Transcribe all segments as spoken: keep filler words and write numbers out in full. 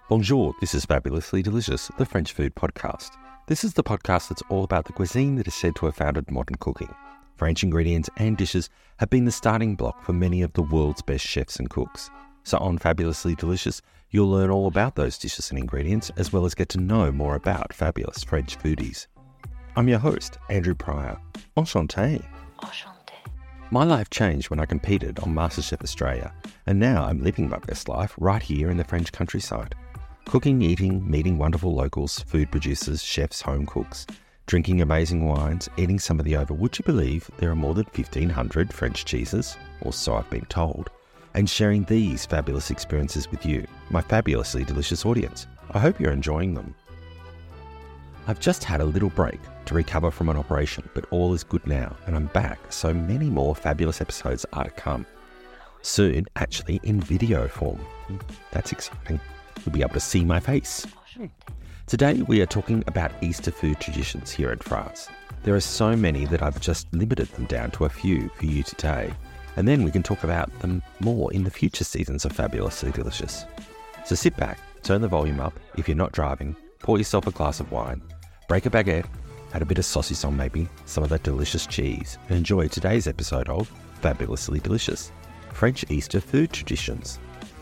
Bonjour, this is Fabulously Delicious, the French food podcast. This is the podcast that's all about the cuisine that is said to have founded modern cooking. French ingredients and dishes have been the starting block for many of the world's best chefs and cooks. So on Fabulously Delicious, you'll learn all about those dishes and ingredients, as well as get to know more about fabulous French foodies. I'm your host, Andrew Pryor. Enchanté. Enchanté. My life changed when I competed on MasterChef Australia, and now I'm living my best life right here in the French countryside. Cooking, eating, meeting wonderful locals, food producers, chefs, home cooks, drinking amazing wines, eating some of the over, would you believe there are more than fifteen hundred French cheeses, or so I've been told, and sharing these fabulous experiences with you, my fabulously delicious audience. I hope you're enjoying them. I've just had a little break to recover from an operation, but all is good now, and I'm back, so many more fabulous episodes are to come. Soon, actually in video form. That's exciting. You'll be able to see my face. Today we are talking about Easter food traditions here in France. There are so many that I've just limited them down to a few for you today, and then we can talk about them more in the future seasons of Fabulously Delicious. So sit back, turn the volume up if you're not driving, pour yourself a glass of wine, break a baguette, add a bit of saucisson maybe, some of that delicious cheese, and enjoy today's episode of Fabulously Delicious, French Easter food traditions.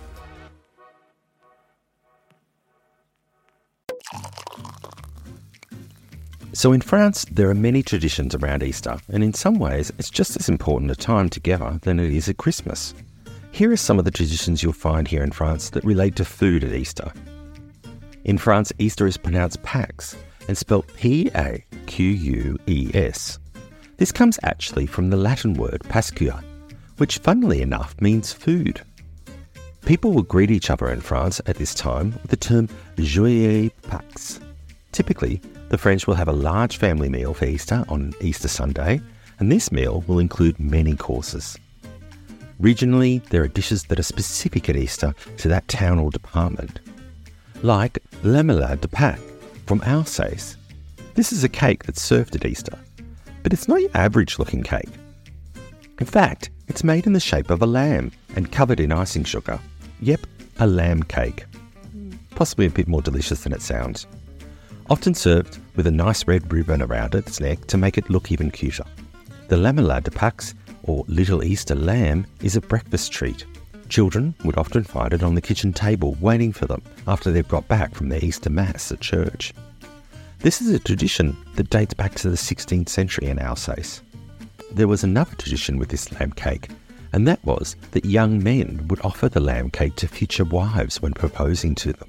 So in France, there are many traditions around Easter, and in some ways, it's just as important a time together than it is at Christmas. Here are some of the traditions you'll find here in France that relate to food at Easter. In France, Easter is pronounced Pax, and spelled P A Q U E S. This comes actually from the Latin word Pascua, which funnily enough means food. People will greet each other in France at this time with the term Joyeux Pax. Typically, the French will have a large family meal for Easter on Easter Sunday, and this meal will include many courses. Regionally, there are dishes that are specific at Easter to that town or department, like l'Emelade de Pâques from Alsace. This is a cake that's served at Easter, but it's not your average looking cake. In fact, it's made in the shape of a lamb and covered in icing sugar. Yep, a lamb cake. Possibly a bit more delicious than it sounds. Often served with a nice red ribbon around its neck to make it look even cuter. The l'Emelade de Pâques, or Little Easter Lamb, is a breakfast treat. Children would often find it on the kitchen table waiting for them after they've got back from their Easter Mass at church. This is a tradition that dates back to the sixteenth century in Alsace. There was another tradition with this lamb cake, and that was that young men would offer the lamb cake to future wives when proposing to them.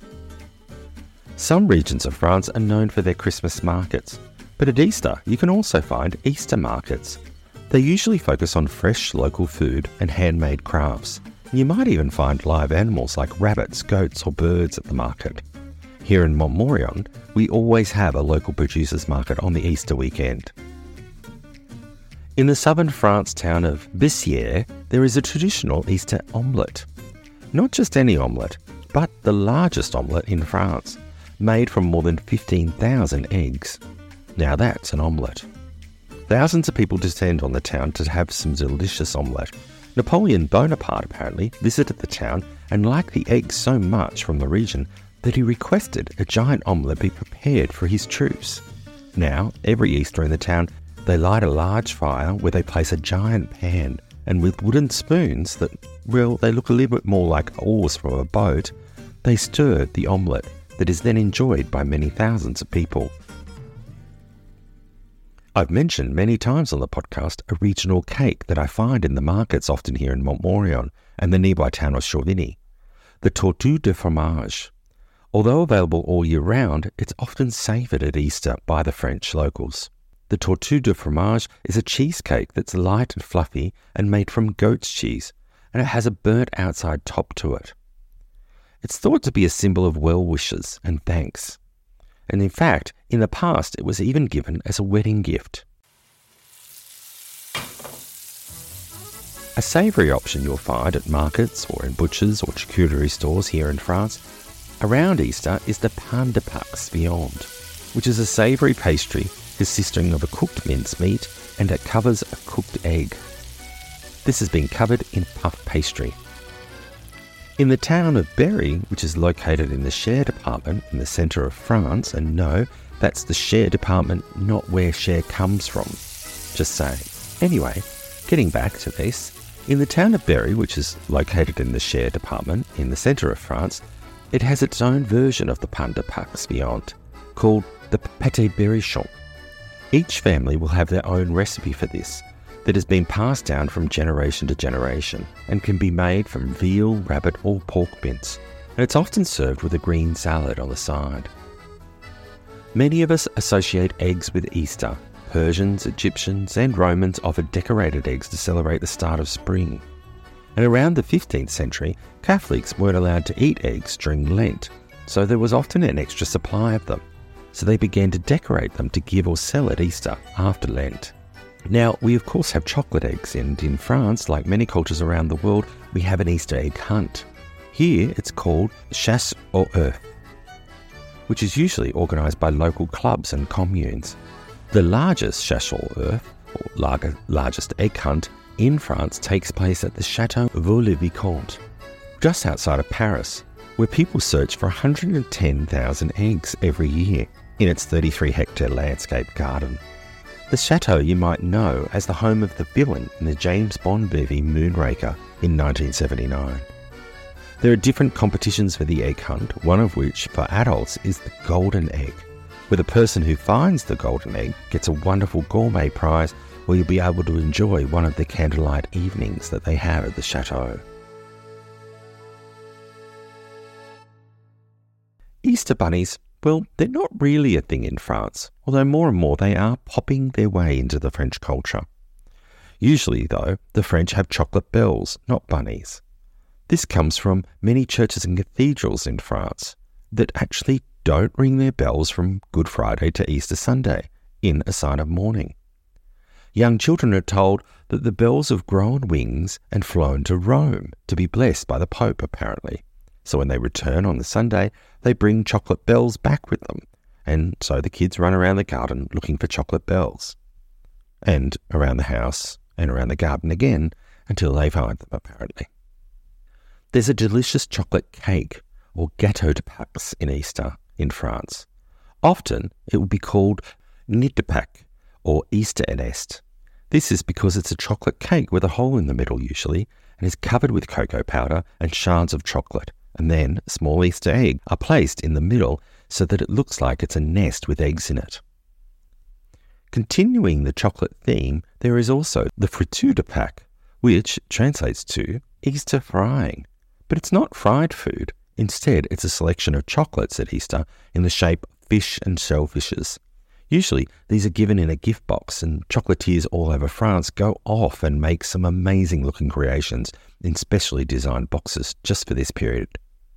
Some regions of France are known for their Christmas markets, but at Easter you can also find Easter markets. They usually focus on fresh local food and handmade crafts. You might even find live animals like rabbits, goats or birds at the market. Here in Montmorillon, we always have a local producers market on the Easter weekend. In the southern France town of Bessières, there is a traditional Easter omelette. Not just any omelette, but the largest omelette in France, made from more than fifteen thousand eggs. Now that's an omelette. Thousands of people descend on the town to have some delicious omelette. Napoleon Bonaparte apparently visited the town and liked the eggs so much from the region that he requested a giant omelette be prepared for his troops. Now, every Easter in the town, they light a large fire where they place a giant pan, and with wooden spoons that, well, they look a little bit more like oars from a boat, they stir the omelette that is then enjoyed by many thousands of people. I've mentioned many times on the podcast a regional cake that I find in the markets often here in Montmorillon and the nearby town of Chauvigny, the tortue de fromage. Although available all year round, it's often savoured at Easter by the French locals. The tortue de fromage is a cheesecake that's light and fluffy and made from goat's cheese, and it has a burnt outside top to it. It's thought to be a symbol of well wishes and thanks. And in fact, in the past, it was even given as a wedding gift. A savoury option you'll find at markets or in butchers or charcuterie stores here in France around Easter is the pain de Pâques viande, which is a savoury pastry consisting of a cooked mincemeat and it covers a cooked egg. This has been covered in puff pastry. In the town of Berry, which is located in the Cher department in the centre of France, and no, that's the Cher department, not where Cher comes from. Just saying. Anyway, getting back to this, in the town of Berry, which is located in the Cher department in the centre of France, it has its own version of the pain de Pâques viand, called the pâté berrichon. Each family will have their own recipe for this, that has been passed down from generation to generation and can be made from veal, rabbit or pork mince, and it's often served with a green salad on the side. Many of us associate eggs with Easter. Persians, Egyptians and Romans offered decorated eggs to celebrate the start of spring. And around the fifteenth century, Catholics weren't allowed to eat eggs during Lent, so there was often an extra supply of them. So they began to decorate them to give or sell at Easter after Lent. Now, we of course have chocolate eggs, and in France, like many cultures around the world, we have an Easter egg hunt. Here, it's called chasse aux œufs, which is usually organised by local clubs and communes. The largest chasse aux œufs, or larger, largest egg hunt, in France takes place at the Château Vaux-le-Vicomte, just outside of Paris, where people search for one hundred ten thousand eggs every year in its thirty-three hectare landscape garden. The chateau you might know as the home of the villain in the James Bond movie Moonraker in nineteen seventy-nine. There are different competitions for the egg hunt, one of which for adults is the golden egg, where the person who finds the golden egg gets a wonderful gourmet prize where you'll be able to enjoy one of the candlelight evenings that they have at the chateau. Easter bunnies, well, they're not really a thing in France, although more and more they are popping their way into the French culture. Usually, though, the French have chocolate bells, not bunnies. This comes from many churches and cathedrals in France that actually don't ring their bells from Good Friday to Easter Sunday in a sign of mourning. Young children are told that the bells have grown wings and flown to Rome to be blessed by the Pope, apparently. So when they return on the Sunday, they bring chocolate bells back with them, and so the kids run around the garden looking for chocolate bells. And around the house, and around the garden again, until they find them, apparently. There's a delicious chocolate cake, or gâteau de Pâques, in Easter, in France. Often, it will be called nid de Pâques, or Easter Ernest. This is because it's a chocolate cake with a hole in the middle usually, and is covered with cocoa powder and shards of chocolate, and then a small Easter egg are placed in the middle so that it looks like it's a nest with eggs in it. Continuing the chocolate theme, there is also the friture de Pâques, which translates to Easter frying. But it's not fried food. Instead, it's a selection of chocolates at Easter in the shape of fish and shellfishes. Usually, these are given in a gift box, and chocolatiers all over France go off and make some amazing looking creations in specially designed boxes just for this period.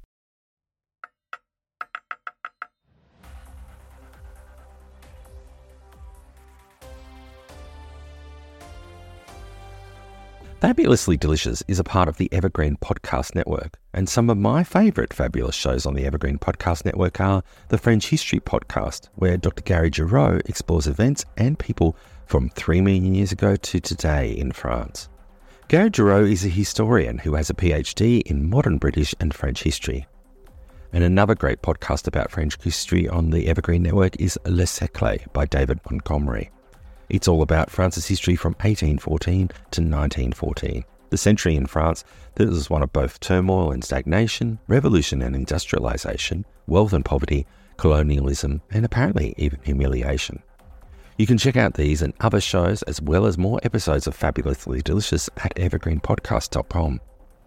Fabulously Delicious is a part of the Evergreen Podcast Network, and some of my favourite fabulous shows on the Evergreen Podcast Network are the French History Podcast, where Doctor Gary Giraud explores events and people from three million years ago to today in France. Gary Giraud is a historian who has a PhD in modern British and French history. And another great podcast about French history on the Evergreen Network is Le Siècle by David Montgomery. It's all about France's history from eighteen fourteen to nineteen fourteen, the century in France that was one of both turmoil and stagnation, revolution and industrialisation, wealth and poverty, colonialism, and apparently even humiliation. You can check out these and other shows as well as more episodes of Fabulously Delicious at evergreen podcast dot com.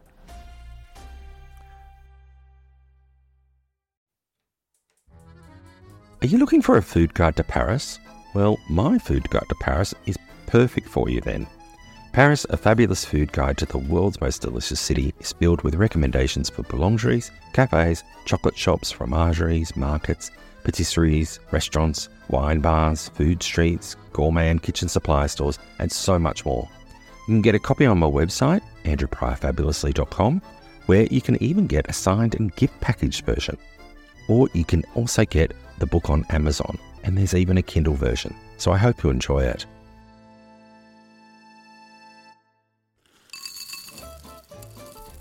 Are you looking for a food guide to Paris? Well, my food guide to Paris is perfect for you then. Paris, a fabulous food guide to the world's most delicious city, is filled with recommendations for boulangeries, cafes, chocolate shops, fromageries, markets, patisseries, restaurants, wine bars, food streets, gourmet and kitchen supply stores, and so much more. You can get a copy on my website, andrew pryor fabulously dot com, where you can even get a signed and gift packaged version. Or you can also get the book on Amazon, and there's even a Kindle version, so I hope you enjoy it.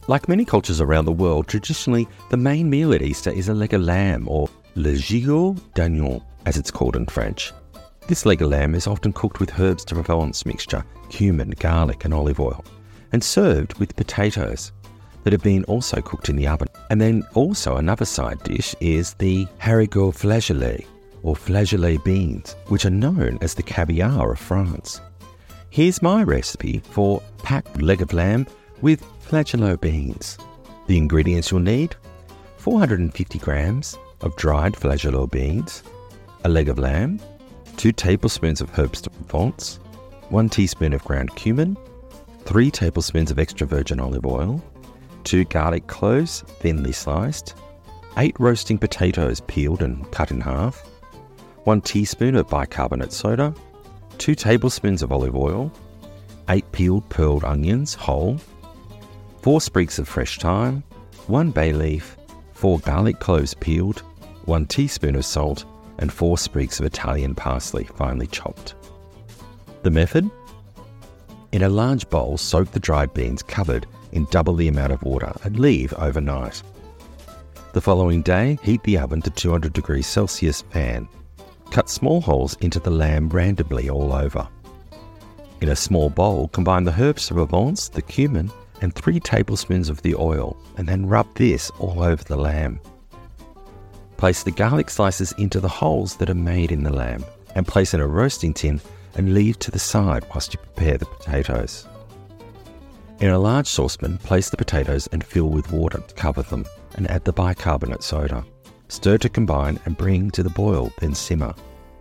Like many cultures around the world, traditionally the main meal at Easter is a leg of lamb, or le gigot d'agneau, as it's called in French. This leg of lamb is often cooked with herbs de Provence mixture, cumin, garlic and olive oil, and served with potatoes that have been also cooked in the oven. And then also another side dish is the haricots flageolets, or flageolet beans, which are known as the caviar of France. Here's my recipe for packed leg of lamb with flageolet beans. The ingredients you'll need: four hundred fifty grams of dried flageolet beans, a leg of lamb, two tablespoons of herbs de Provence, one teaspoon of ground cumin, three tablespoons of extra virgin olive oil, two garlic cloves thinly sliced, eight roasting potatoes peeled and cut in half, one teaspoon of bicarbonate soda, two tablespoons of olive oil, eight peeled pearled onions whole, four sprigs of fresh thyme, one bay leaf, four garlic cloves peeled, one teaspoon of salt, and four sprigs of Italian parsley finely chopped. The method? In a large bowl, soak the dried beans covered in double the amount of water and leave overnight. The following day, heat the oven to two hundred degrees Celsius fan. Cut small holes into the lamb randomly all over. In a small bowl, combine the herbs de Provence, the cumin, and three tablespoons of the oil, and then rub this all over the lamb. Place the garlic slices into the holes that are made in the lamb, and place in a roasting tin and leave to the side whilst you prepare the potatoes. In a large saucepan, place the potatoes and fill with water to cover them, and add the bicarbonate soda. Stir to combine and bring to the boil, then simmer.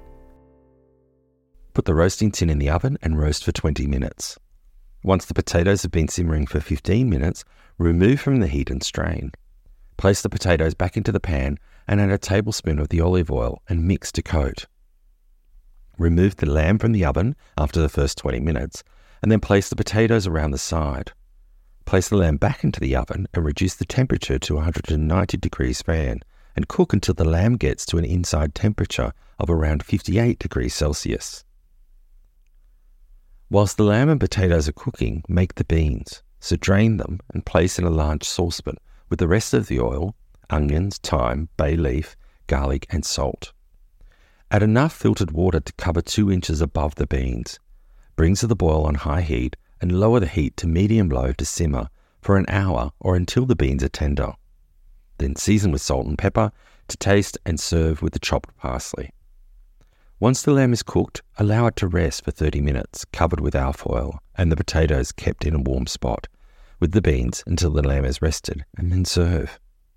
Put the roasting tin in the oven and roast for twenty minutes. Once the potatoes have been simmering for fifteen minutes, remove from the heat and strain. Place the potatoes back into the pan and add a tablespoon of the olive oil and mix to coat. Remove the lamb from the oven after the first twenty minutes, and then place the potatoes around the side. Place the lamb back into the oven and reduce the temperature to one hundred ninety degrees fan, and cook until the lamb gets to an inside temperature of around fifty-eight degrees Celsius. Whilst the lamb and potatoes are cooking, make the beans, so drain them and place in a large saucepan with the rest of the oil, onions, thyme, bay leaf, garlic and salt. Add enough filtered water to cover two inches above the beans. Bring to the boil on high heat and lower the heat to medium-low to simmer for an hour or until the beans are tender. Then season with salt and pepper to taste and serve with the chopped parsley. Once the lamb is cooked, allow it to rest for thirty minutes, covered with alfoil, and the potatoes kept in a warm spot, with the beans until the lamb is rested, and then serve.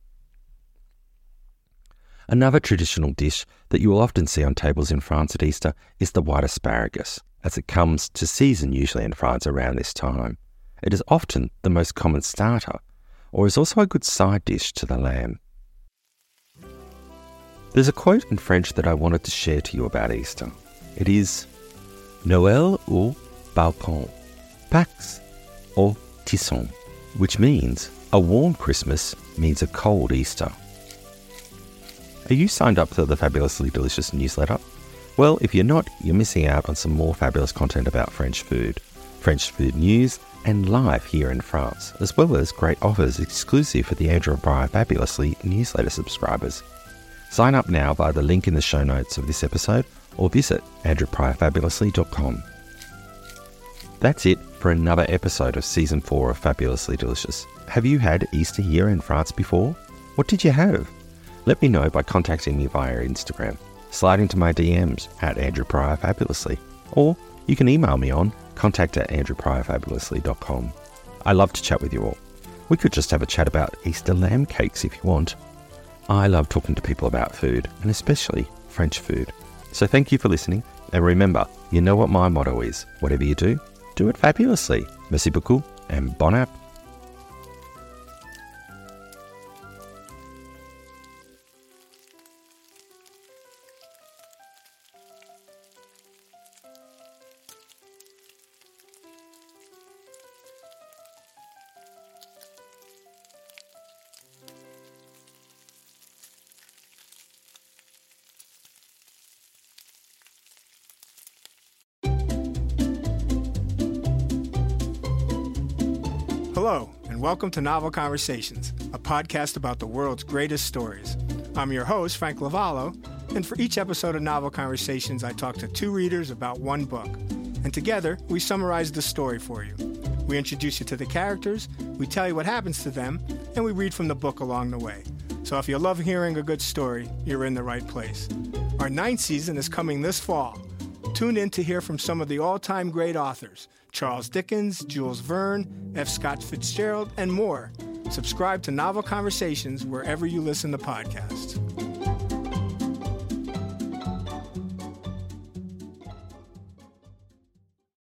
Another traditional dish that you will often see on tables in France at Easter is the white asparagus, as it comes to season usually in France around this time. It is often the most common starter, or is also a good side dish to the lamb. There's a quote in French that I wanted to share to you about Easter. It is Noël au balcon, Pax au tisson, which means a warm Christmas means a cold Easter. Are you signed up to the Fabulously Delicious newsletter? Well, if you're not, you're missing out on some more fabulous content about French food, French food news, and life here in France, as well as great offers exclusive for the Andrew Pryor Fabulously newsletter subscribers. Sign up now via the link in the show notes of this episode or visit andrew pryor fabulously dot com. That's it for another episode of Season four of Fabulously Delicious. Have you had Easter here in France before? What did you have? Let me know by contacting me via Instagram, slide into my D Ms at Andrew Pryor Fabulously, or you can email me on contact at andrew pryor fabulously dot com. I love to chat with you all. We could just have a chat about Easter lamb cakes if you want. I love talking to people about food, and especially French food. So thank you for listening, and remember, you know what my motto is. Whatever you do, do it fabulously. Merci beaucoup, and bon app. Hello, and welcome to Novel Conversations, a podcast about the world's greatest stories. I'm your host, Frank Lavallo, and for each episode of Novel Conversations, I talk to two readers about one book. And together, we summarize the story for you. We introduce you to the characters, we tell you what happens to them, and we read from the book along the way. So if you love hearing a good story, you're in the right place. Our ninth season is coming this fall. Tune in to hear from some of the all-time great authors, Charles Dickens, Jules Verne, F. Scott Fitzgerald, and more. Subscribe to Novel Conversations wherever you listen to podcasts.